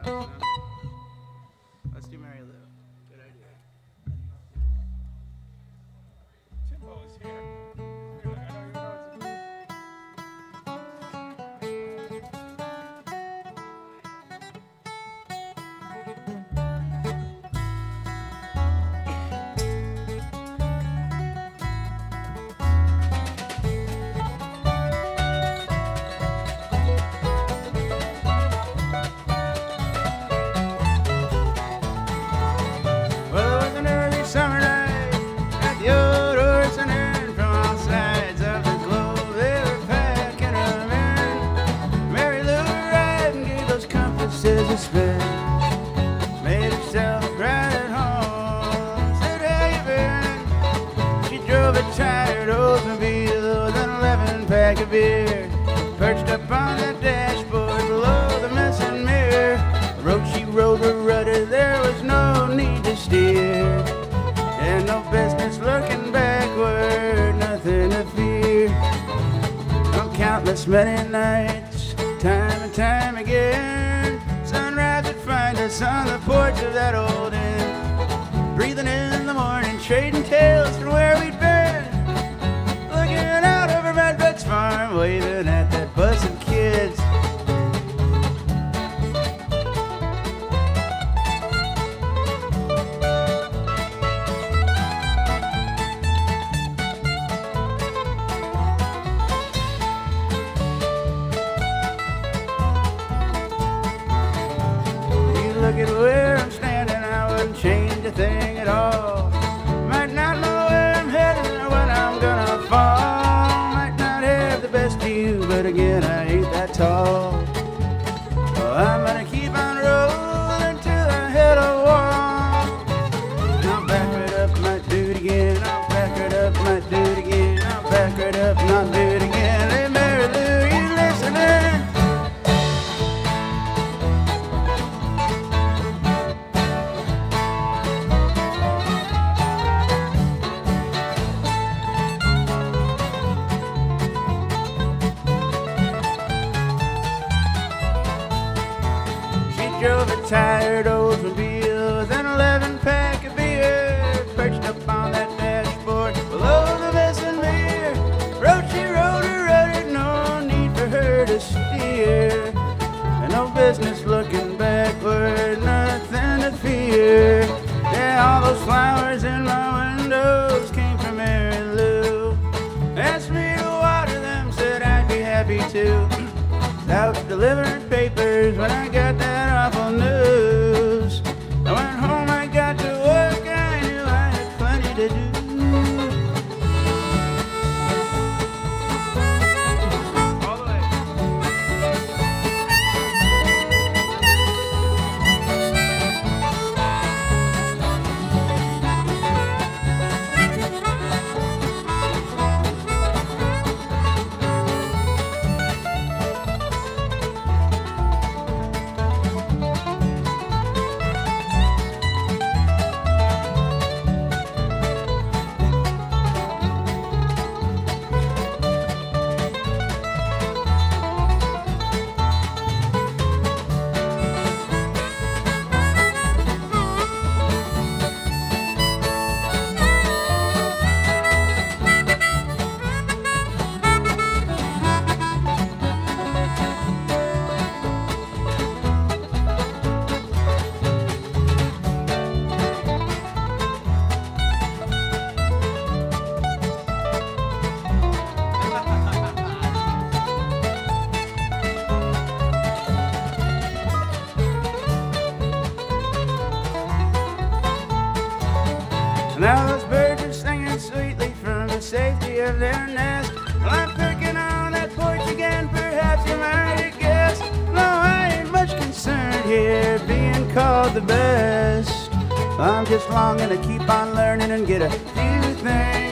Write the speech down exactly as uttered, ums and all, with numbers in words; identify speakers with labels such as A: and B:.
A: fast enough. Let's do Mary Lou. Good idea.
B: Timbo is here. Really, I don't even know what to do.
A: Well, it was an early summer night at the old horse and Inn. From all sides of the globe, they were packing them in. Mary Lou arrived and gave those compasses a spin. Made herself right at home. Said, how you been? She drove a tired Oldsmobile with an eleven pack of beer. Perched up on the dashboard below the missing mirror. The road she rode were rudder, there was no need to steer. And no business looking backward, nothing to fear. On countless many nights, time and time again, sunrise would find us on the porch of that old inn. Breathing in the morning, trading tales from where we'd been. Looking out over Redbuck's farm, waving at that bus of kids. You look at where I'm standing, I wouldn't change a thing at all. Might not know where I'm heading or when I'm gonna fall. Might not have the best view, but again, I ain't that tall. Well, I'm gonna keep on rolling till I hit a wall. I'll back right up, might do it again. I'll back right up, might do it again. I'll back right up, not do it again. Hey, Mary Lou, you listening? She drove a tired Oldsmobile with an eleven pack of beer. Perched up on that dashboard below the missing mirror. Road she rode her rudder, no need for her to steer. And no business looking backward, nothing to fear. Yeah, all those flowers in my windows came from Mary Lou. Asked me to water them, said I'd be happy to. Out delivering papers when I got that awful news. I went home, I got to work, I knew I had plenty to do. All the way. Now those birds are singing sweetly from the safety of their nest. Well, I'm picking on that porch again, perhaps you might have guessed. No, I ain't much concerned here being called the best. I'm just longing to keep on learning and get a few things